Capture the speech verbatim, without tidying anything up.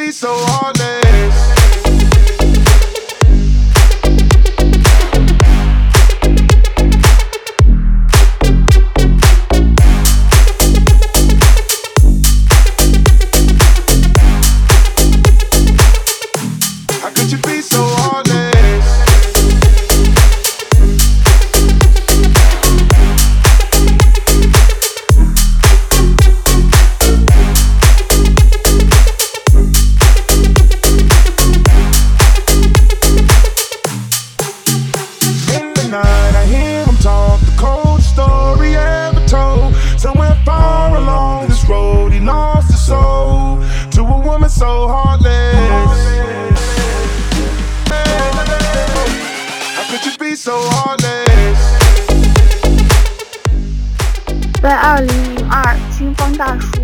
be so heartless? How could you be so heartless? In the night I hear him talk, the coldest story ever told. Somewhere far along this road he lost his soul to a woman so heartless. How could you be so heartless? 在二零零二，军方大叔